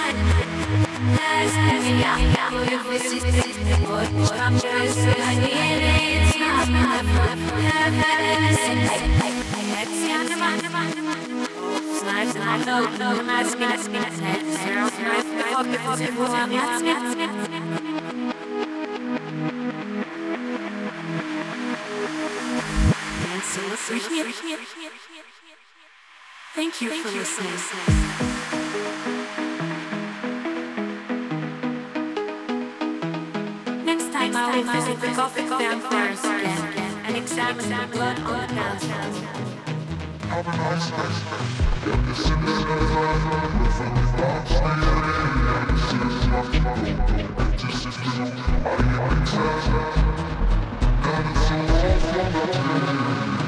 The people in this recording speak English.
Thank you for listening. Next time I will visit the Gothic vampires again and examine the blood on the dance. Have a nice day. It's in the night, from the box, it's just if you I am and it's all from the